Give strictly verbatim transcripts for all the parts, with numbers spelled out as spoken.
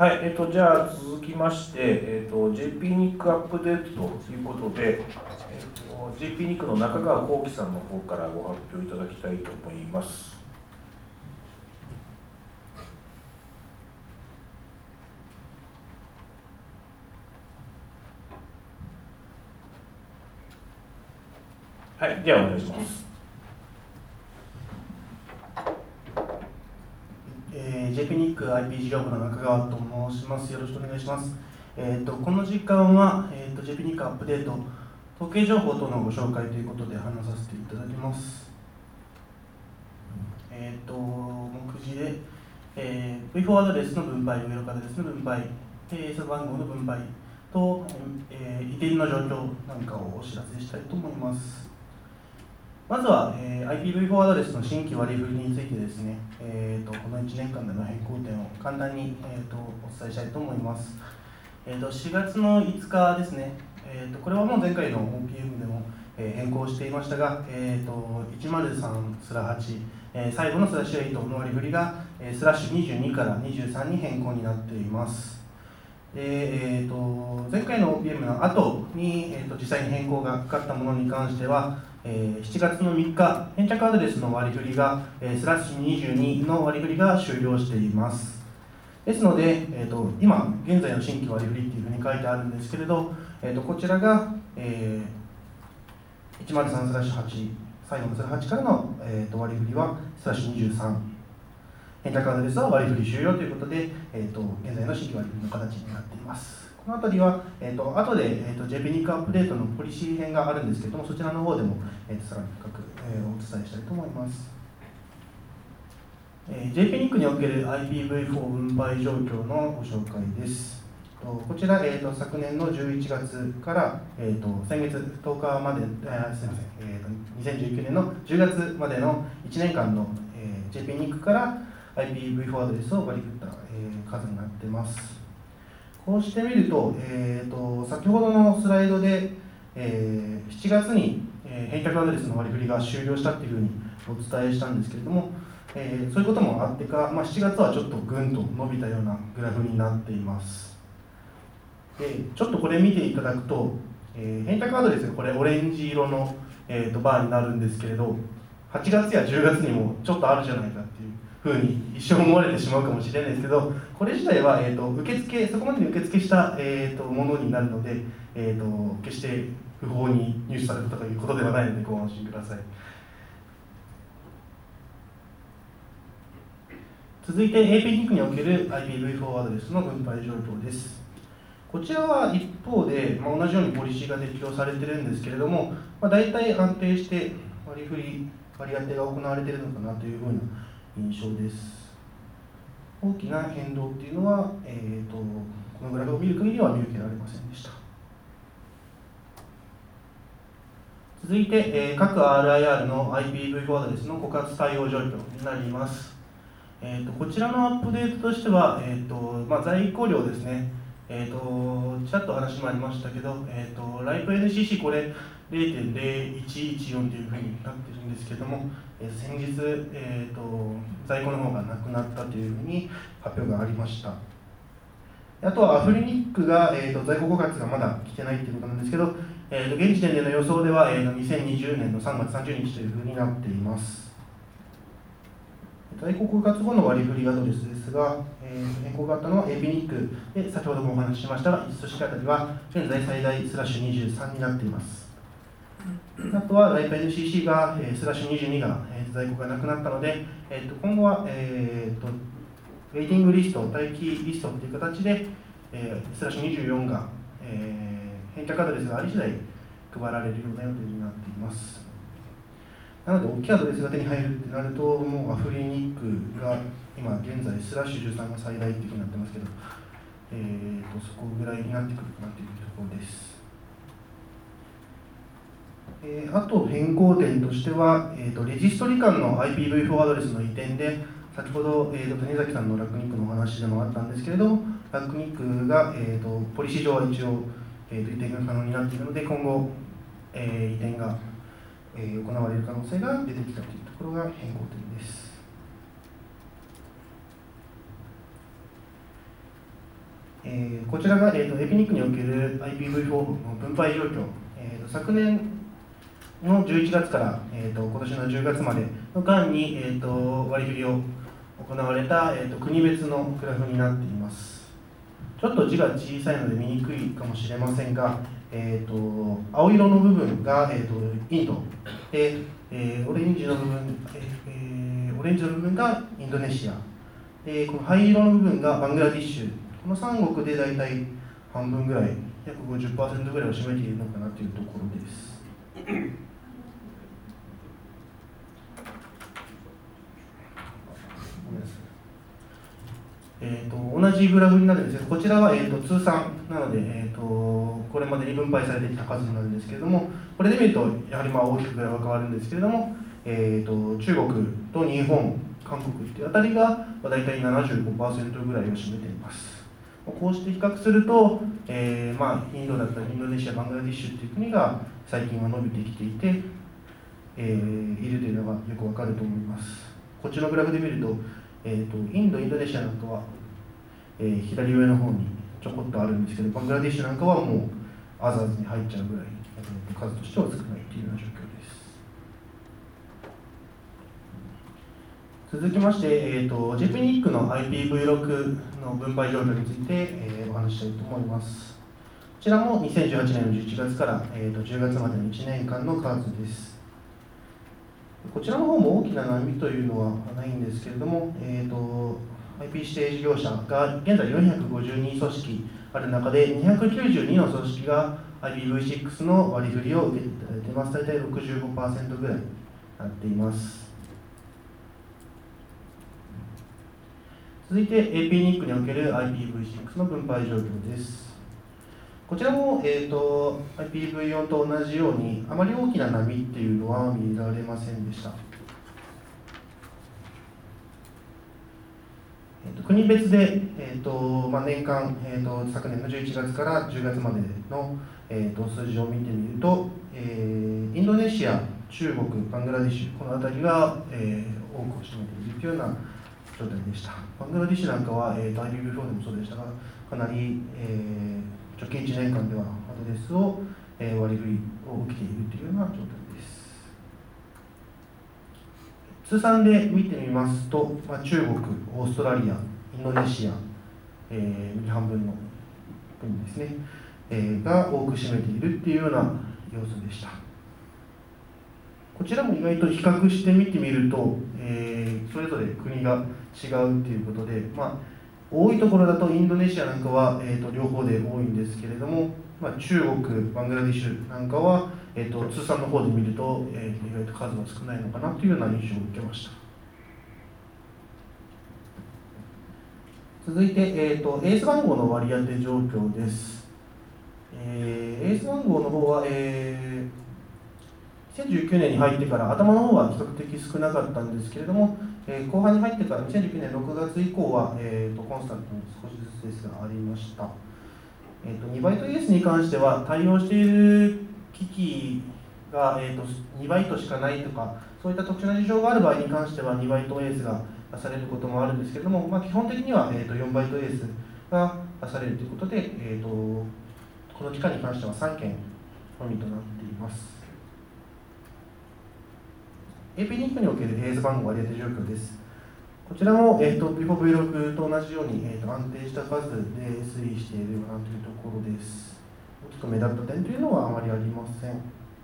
はい、えっと、じゃあ続きまして、えっと、ジェイピー ニックアップデートということで、えっと、ジェイピー ニックの中川幸喜さんの方からご発表いただきたいと思います。はい、ではお願いします。 えー、ジェイピー ニック アイピー 事業部の中川と申します。よろしくお願いします。えー、とこの時間は、えー、と ジェイピー ニックアップデート、統計情報等のご紹介ということで話させていただきます。えー、と目次で、えー、ブイフォー アドレスの分配、ウェルカアドレスの分配、えー、その番号の分配と、えー、移転の状況なんかをお知らせしたいと思います。まずは、えー、アイピーブイフォー アドレスの新規割り振りについてですね、えー、とこのいちねんかんでの変更点を簡単に、えー、とお伝えしたいと思います。えー、としがつのいつかですね、えー、とこれはもう前回の オーピーエム でも、えー、変更していましたが、えー、といちまるさんスラはち、えー、最後のスラッシュはちの割り振りが、えー、スラッシュにじゅうにからにじゅうさんに変更になっています。でえー、と前回の オーピーエム の後に、えー、と実際に変更がかかったものに関しては、えー、しちがつのみっか、返却アドレスの割り振りが、えー、スラッシュにじゅうにの割り振りが終了しています。ですので、えー、と今、現在の新規割り振りっていうふうに書いてあるんですけれど、えー、とこちらが、えー、いちまるさんスラッシュはち、最後のスラッシュはちからの、えー、と割り振りはスラッシュにじゅうさん、返却アドレスは割り振り終了ということで、えー、と現在の新規割り振りの形になっています。この辺りは、えー、と後で、えー、と ジェイピー ニックアップデートのポリシー編があるんですけれども、そちらの方でも、えー、とさらに深く、えー、お伝えしたいと思います。えー、ジェイピー ニックにおける アイピーブイフォー 分配状況のご紹介です。こちら、えー、と昨年のじゅういちがつから、えー、と先月とおかまで、えー、すみません、えー、とにせんじゅうきゅうねんのじゅうがつまでのいちねんかんの、えー、ジェイピー ニックから アイピーブイフォー アドレスを割り振った、えー、数になっています。こうしてみると、えー、と先ほどのスライドで、えー、しちがつに、えー、返却アドレスの割り振りが終了したというふうにお伝えしたんですけれども、えー、そういうこともあってか、まあ、しちがつはちょっとぐんと伸びたようなグラフになっています。でちょっとこれ見ていただくと、えー、返却アドレスがこれオレンジ色の、えー、とバーになるんですけれど、はちがつやじゅうがつにもちょっとあるじゃないかっていうふうに一生思われてしまうかもしれないですけど、これ自体は、えー、と受付そこまでに受付した、えー、とものになるので、えー、と決して不法に入手されたということではないのでご安心ください。続いて エーピー ニックにおける アイピーブイフォー アドレスの分配状況です。こちらは一方で、まあ、同じようにポリシーが適用されているんですけれども、まあ、大体安定して割り振り、割り当てが行われているのかなというふうな印象です。大きな変動っていうのは、えー、とこのグラフを見る限りは見受けられませんでした。続いて、えー、各 アールアイアール の アイピーブイフォー アドレスの枯渇対応状況になります。えー、とこちらのアップデートとしては、えーとまあ、在庫量ですね、えー、とちらっと話もありましたけど、えー、とライト エヌシーシー これ ゼロてんゼロいちいちよん というふうになっているんですけども、えー、先日、えー、と在庫の方がなくなったというふうに発表がありました。あとはアフリニックが、えー、と在庫枯渇がまだ来てないということなんですけど、えー、と現時点での予想では、えー、とにせんにじゅうねんのさんがつさんじゅうにちというふうになっています。在庫枯渇後の割り振りアドレスですが、えー、変更があったのは エーピー ニックで、先ほどもお話ししましたが、いち組織あたりは現在最大スラッシュにじゅうさんになっています。あとはライト エヌシーシー が、えー、スラッシュにじゅうにが、えー、在庫がなくなったので、えー、と今後は、えー、とウェイティングリスト、待機リストという形で、えー、スラッシュにじゅうよんが、えー、返却アドレスがあり次第配られるような予定になっています。なので、大きいアドレスが手に入るってなると、もうアフリニックが今現在スラッシュじゅうさんが最大っていうふうになってますけど、えー、とそこぐらいになってくるかなというところです。えー、あと変更点としては、えー、とレジストリ間の アイピーブイフォー アドレスの移転で、先ほど、えー、と谷崎さんのラックニックのお話でもあったんですけれども、ラックニックが、えー、とポリシー上は一応、えー、と移転が可能になっているので、今後、えー、移転がえー、行われる可能性が出てきたというところが変更点です。 えー、こちらが、えー、とエピニックにおける アイピーブイフォー の分配状況、えー、と昨年のじゅういちがつから、えー、と今年のじゅうがつまでの間に、えー、と割り振りを行われた、えー、と国別のグラフになっています。ちょっと字が小さいので見にくいかもしれませんが、えー、と青色の部分が、えー、とインドで、えー、オレンジの部分、えー、オレンジの部分がインドネシアで、この灰色の部分がバングラディッシュ、このさん国で大体半分ぐらい、約 ごじゅっパーセント ぐらいを占めているのかなというところです。えー、と同じグラフになるんですけど、こちらは、えー、と通算なので、えー、とこれまでに分配されてきた数になるんですけれども、これで見るとやはりまあ大きくグラフが変わるんですけれども、えー、と中国と日本、韓国っていうあたりが大体 ななじゅうごパーセント ぐらいを占めています。こうして比較すると、えーまあ、インドだったりインドネシア、バングラディッシュっていう国が最近は伸びてきていて、えー、いるというのがよくわかると思います。こっちのグラフで見ると、えー、とインド、インドネシアなんかは、えー、左上の方にちょこっとあるんですけど、バングラディッシュなんかはもうアザーズに入っちゃうぐらい、えー、数としては少ないというような状況です。続きまして、えー、と ジェイピーニック の アイピーブイろく の分配状況について、えー、お話ししたいと思います。こちらもにせんじゅうはちねんのじゅういちがつから、えー、とじゅうがつまでのいちねんかんの数です。こちらの方も大きな波というのはないんですけれども、えー、と アイピー 指定事業者が現在よんひゃくごじゅうに組織ある中でにひゃくきゅうじゅうにの組織が アイピーブイシックス の割り振りを受けていただいています。大体 ろくじゅうごパーセント ぐらいになっています。続いて エーピーニック における アイピーブイシックス の分配状況です。こちらも、えー、と アイピーブイよん と同じようにあまり大きな波っていうのは見られませんでした。えー、と国別で、えーとまあ、年間、えー、と昨年のじゅういちがつからじゅうがつまでの、えー、と数字を見てみると、えー、インドネシア、中国、バングラディッシュ、この辺りが、えー、多くを占めているというような状態でした。バングラディッシュなんかは、えー、アイピーブイフォー でもそうでしたが、かなり、えー、直近いちねんかんではアドレスを、えー、割り振りを受けているというような状態です。通算で見てみますと、まあ、中国、オーストラリア、インドネシア、えー、半分の国ですね、えー、が多く占めているというような様子でした。こちらも意外と比較して見てみると、えー、それぞれ国が違うということで、まあ、多いところだとインドネシアなんかは、えー、と両方で多いんですけれども、まあ、中国、バングラディッシュなんかは、えー、と通算の方で見ると、えー、意外と数が少ないのかなというような印象を受けました。続いて、えー、とエース番号の割り当て状況です。えー、エース番号の方は、えーにせんじゅうきゅうねんに入ってから頭の方は比較的少なかったんですけれども、えー、後半に入ってからにせんじゅうきゅうねんろくがつ以降は、えー、とコンスタントに少しずつですがありました。えー、とにバイト エース に関しては対応している機器が、えー、とにばいとしかないとか、そういった特殊な事情がある場合に関してはにバイト エース が出されることもあるんですけれども、まあ、基本的には、えー、とよんバイト エース が出されるということで、えー、とこの期間に関してはさんけんのみとなっています。エーピーニック におけるエース番号割り当て状況です。こちらも、えー、と ブイフォーブイろく と同じように、えー、と安定した数で推移しているかなというところです。大きく目立った点というのはあまりありません。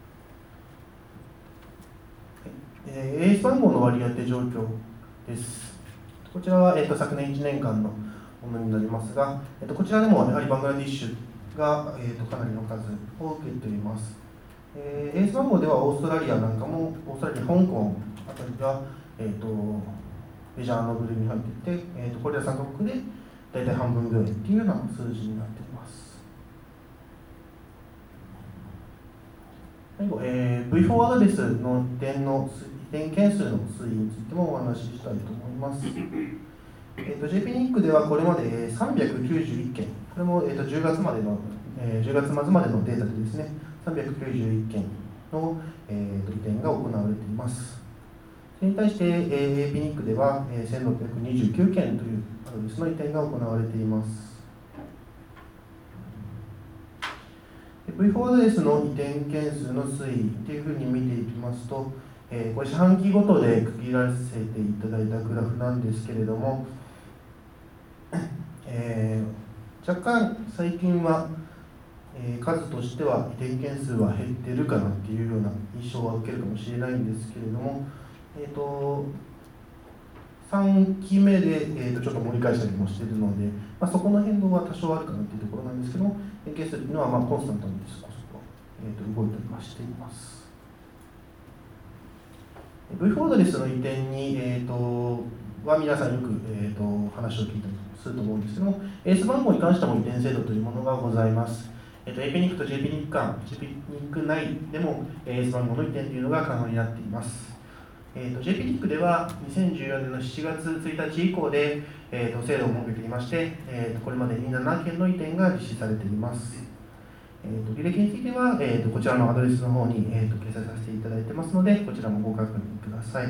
えー、エース番号の割り当て状況です。こちらは、えー、と昨年いちねんかんのものになりますが、えー、とこちらでもやはりバングラディッシュが、えー、とかなりの数を受けています。えー、エース番号ではオーストラリアなんかも、オーストラリア、香港あたりが、えー、とメジャーの部類に入っていて、えー、とこれらさんカ国で大体半分ぐらいというような数字になっています。最後、えー、ブイフォー アドレスの移転の移転件数の推移についてもお話ししたいと思います。えー、と ジェイピーニック ではこれまでさんびゃくきゅうじゅういっけん、これも、えー、とじゅうがつまでの、えー、じゅうがつまつまでのデータでですね、さんびゃくきゅうじゅういっけんの、えー、と移転が行われています。それに対して、えー、エーピーニック では、えー、せんろっぴゃくにじゅうきゅうけんというアドレスの移転が行われています。 ブイフォー アドレスの移転件数の推移というふうに見ていきますと、えー、これ四半期ごとで区切らせていただいたグラフなんですけれども、えー、若干最近は、えー、数としては移転件数は減っているかなっていうような印象は受けるかもしれないんですけれども、えーとさんきめで、えー、とちょっと盛り返したりもしているので、まあ、そこの変動は多少あるかなというところなんですけども、変形数というのはまあコンスタントにそこそこ、えー、と動いてはしています。ブイフォー アドレスの移転に、えー、とは皆さんよく、えー、と話を聞いたりすると思うんですけども、エース 番号に関しても移転制度というものがございます。えー、と エーピーニック と ジェーピーニック 間、ジェーピーニック 内でも エーエス 番号の移転というのが可能になっています。えー、と ジェーピーニック ではにせんじゅうよねんのしちがつついたち以降で、えー、と制度を設けていまして、えー、とこれまでにななけんの移転が実施されています。えー、と履歴については、えー、とこちらのアドレスの方に、えー、と掲載させていただいてますので、こちらもご確認ください。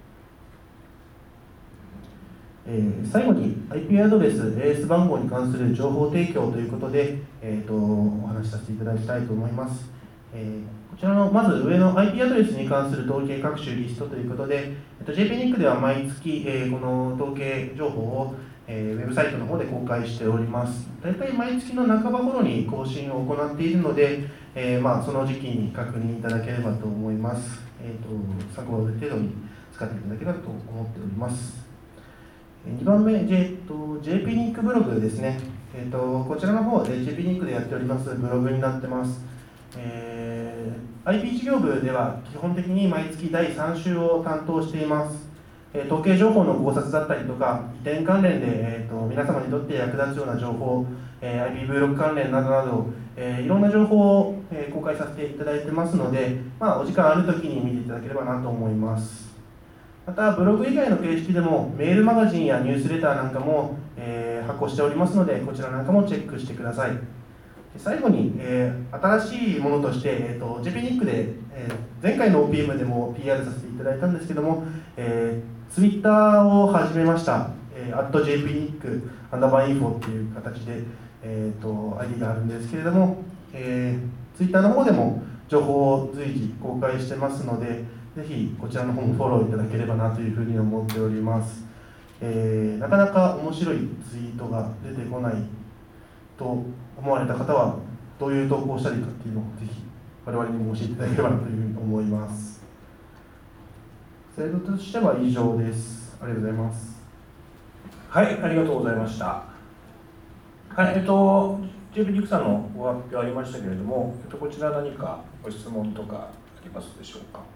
えー、最後に アイピー アドレス、エーエス 番号に関する情報提供ということで、えー、とお話しさせていただきたいと思います。えーこちらのまず上の アイピー アドレスに関する統計各種リストということで、ジェーピーニック では毎月、えー、この統計情報を、えー、ウェブサイトの方で公開しております。大体毎月の半ば頃に更新を行っているので、えーまあ、その時期に確認いただければと思います。えー、と参考程度に使っていただければと思っております。にばんめ、J えー、と ジェーピーニック ブログですね。えー、とこちらの方で ジェーピーニック でやっておりますブログになってます。えー、アイピー 事業部では基本的に毎月だいさん週を担当しています。えー、統計情報の考察だったりとか、移転関連で、えー、と皆様にとって役立つような情報、えー、アイピー ブログ関連などなど、えー、いろんな情報を、えー、公開させていただいてますので、まあ、お時間あるときに見ていただければなと思います。また、ブログ以外の形式でも、メールマガジンやニュースレターなんかも、えー、発行しておりますので、こちらなんかもチェックしてください。最後に、えー、新しいものとして、えー、と ジェーピーニック で、えー、前回の オーピーエム でも ピーアール させていただいたんですけども、えー、ツイッターを始めました。えー、アット ジェーピーニック アンダーバーインフォっていう形で、えー、と アイディー があるんですけれども、えー、ツイッターの方でも情報を随時公開してますので、ぜひこちらの方もフォローいただければなというふうに思っております。えー、なかなか面白いツイートが出てこないと思われた方は、どういう投稿をしたらいいかっていうのをぜひ我々にも教えていただければなというふうに思います。制度としては以上です。ありがとうございます。 はい、ありがとうございました。はい、えっと、ジェーピーニックさんのご発表ありましたけれども、えっと、こちら何かご質問とかありますでしょうか。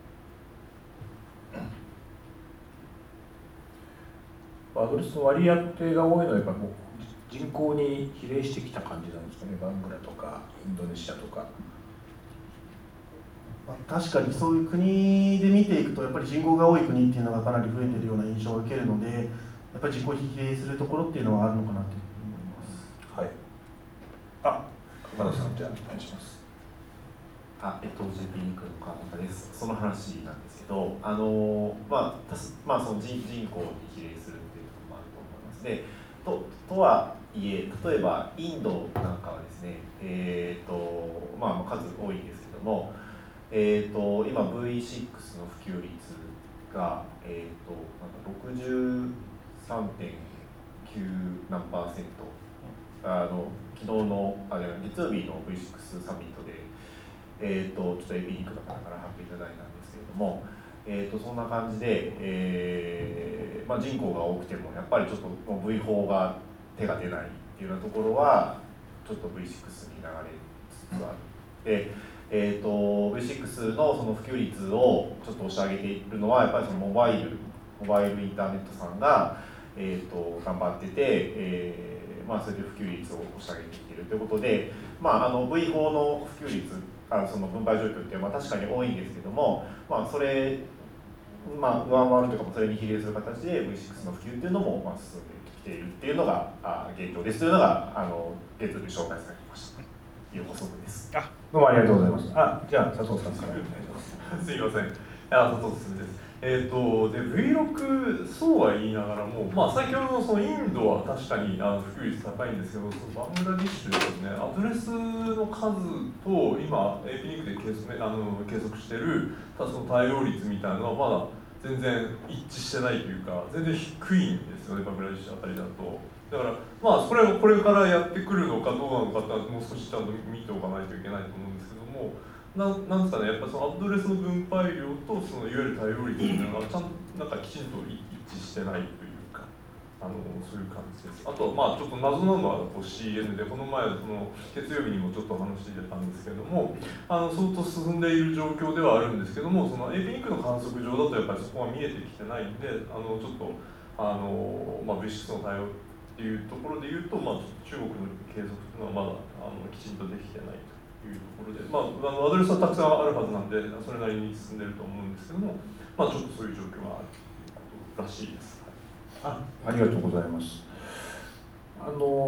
アドレスの割り当てが多いのはやっぱもう人口に比例してきた感じなんですかね。バングラとかインドネシアとか。 確かにそういう国で見ていくと、やっぱり人口が多い国っていうのがかなり増えているような印象を受けるので、やっぱり人口比例するところっていうのはあるのかなと思います。 はい。あ、岡田さん、じゃあお願いします。 あ、えっと、ジェーピーニックの川中です。その話なんですけど、あのまあ、まあ、その人人口に比例するっていうこともあると思います。で、ととはいえ、例えばインドなんかはですね、えーとまあ、数多いんですけども、えーと今 ブイシックス の普及率が、えーとなんか ろくじゅうさんてんきゅう 何パーセント、あの昨日のあ月曜日の ブイシックス サミットで、えーとちょっとエビニックの方から発表いただいたんですけれども、えーとそんな感じで、えーまあ、人口が多くてもやっぱりちょっともう ブイフォー が手が出ないっていうようなところはちょっと ブイシックス に流れつつあって、えー、と ブイシックス のその普及率をちょっと押し上げているのはやっぱりそのモバイルモバイルインターネットさんが、えー、と頑張ってて、えーまあ、それで普及率を押し上げてきているということで、まあ、あの ブイフォー の普及率あその分配状況ってまあ確かに多いんですけども、まあ、それ、まあ、上回るというかそれに比例する形で ブイシックス の普及っていうのもまあ進んできているっていうのがあ現状ですというのがあの月曜日紹介されていました。という補足です。 あ、どうもありがとうございます。あ、じゃあ佐藤さんからお願いします。 すみません。あ、佐藤進です。 えー、とで ブイろく そうは言いながらも、まあ、先ほどのそのインドは確かにあの普及率高いんですけど、そのバングラディッシュですね、アドレスの数と今、エーピーニックで計測、あの計測してるその対応率みたいなのはまだ全然一致してないというか、全然低いんですよね、バングラディッシュあたりだと。だから、まあ、それをこれからやってくるのかどうなのかってもう少しちゃんと見ておかないといけないと思うんですけども。な, なんですかね、やっぱそのアドレスの分配量とそのいわゆる対応率というのがちゃんとなんかきちんと一致してないというか、あのそういう感じです。あと、まあ、ちょっと謎なのはこう シーエヌ で、この前その月曜日にもちょっと話してたんですけども、あの相当進んでいる状況ではあるんですけども、その エーピーニックの観測上だとやっぱりそこは見えてきてないんで、あのちょっとあの、まあ、ブイシックス の対応っていうところでいうと、まあ、中国の計測というのはまだあのきちんとできてないと。いうところで、まあ、あのアドレスはたくさんあるはずなんで、それなりに進んでると思うんですけども、まあ、ちょっとそういう状況があるということらしいです。 あ、ありがとうございます。あの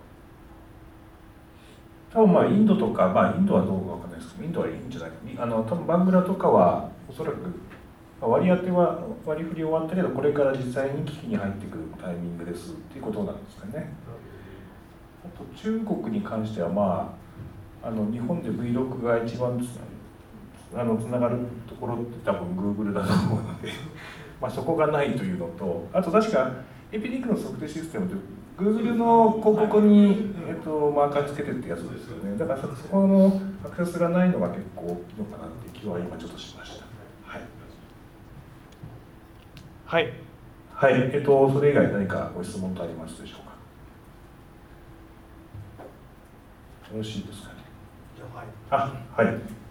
多分まあインドとか、まあ、インドはどうかわかんないですけど、インドはいいんじゃないか、あの多分バングラとかはおそらく割り当ては割り振り終わったけど、これから実際に機器に入ってくるタイミングですっていうことなんですかね。あと中国に関してはまああの日本で ブイろく が一番つあのつながるところって多分 Google だと思うのでまあそこがないというのと、あと確かエーピーニックの測定システムって Google の広告に、えっと、マーカーつけてってやつですよね。だからそこのアクセスがないのが結構大きいのかなっていう気は今ちょっとしました。はいはいはい、えっとそれ以外何かご質問とありますでしょうか。よろしいですかね。あ、はい。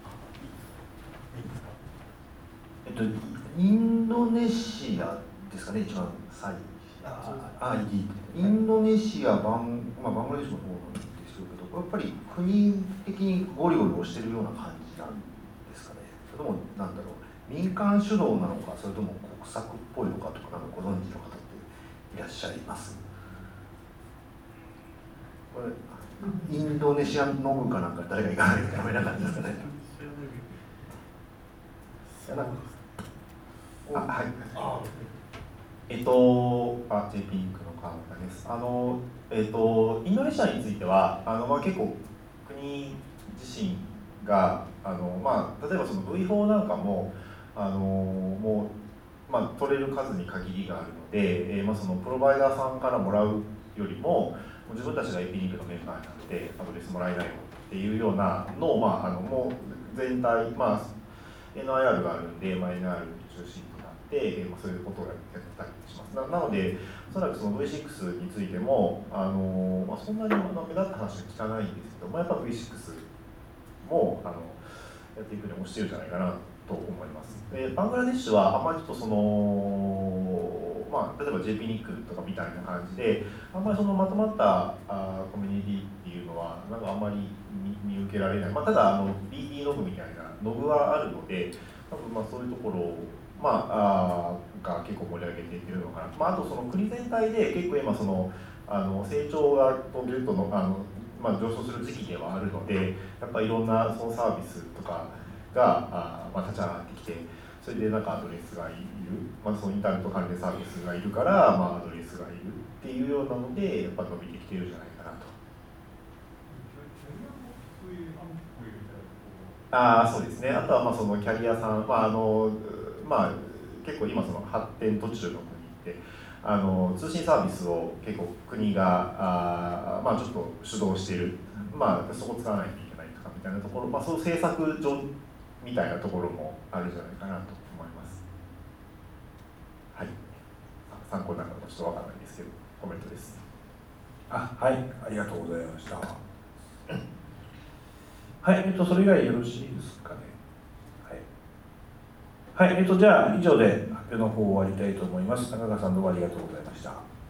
えっと、インドネシアですかね、一番最あインドネシア、バン、まあ、バングラデシュの方なんですけど、やっぱり国的にゴリゴリ押してるような感じなんですかね。それとも、なんだろう、民間主導なのか、それとも国策っぽいのかとか、なんかご存知の方っていらっしゃいます。これインドネシアの部かなんか誰が行かないとダメな感じですかね。あ、はい。えっと、あ、ジェーピー ニックの川中です。あの、えっと、インドネシアについては、あの、まあ、結構国自身が、あの、まあ、例えばその ブイフォー なんかも、あの、もう、まあ、取れる数に限りがあるので、えー、まあ、そのプロバイダーさんからもらうよりも、自分たちが エーピーニックのメンバーになってアドレスもらえないよっていうようなのを、まあ、あのもう全体、まあ、エヌアイアール があるんで、まあ、エヌアイアール 中心になって、まあ、そういうことをやったりします。な, なので、おそらくその ブイシックス についても、あのまあ、そんなに目立った話は聞かないんですけど、まあ、やっぱ ブイシックス もあのやっていくには推してるんじゃないかなと思います。でバングラデシュはあんまりちょっとその、まあ、例えば ジェーピー ニックとかみたいな感じであんまりそのまとまったあコミュニティっていうのはなんかあんまり 見, 見受けられない、まあ、ただあの ビーティー ノグみたいなノグはあるので多分まあそういうところを、まあ、あが結構盛り上げていってるのかな、まあ、あとその国全体で結構今そのあの成長がというとのあの、まあ、上昇する時期ではあるのでやっぱりいろんなそのサービスとかがあ、まあ、立ち上がってきてそれでなんかアドレスがいる、まあ、そのインターネット関連サービスがいるから、まあ、アドレスがいるっていうようなのでやっぱ伸びてきてるんじゃないかなと。ああそうですね。あとはまあそのキャリアさん、まああのまあ、結構今その発展途中の国ってあの通信サービスを結構国があ、まあ、ちょっと主導している、まあ、そこ使わないといけないとかみたいなところ、まあ、そういう政策上みたいなところもあるんじゃないかなと思います。はい。参考になるかちょっとわからないですけど、コメントです。 あ、はい、ありがとうございました。はい、えっと、それ以外よろしいですかね。はい、はい、えっと、じゃあ、以上で発表の方を終わりたいと思います。中川さん、どうもありがとうございました。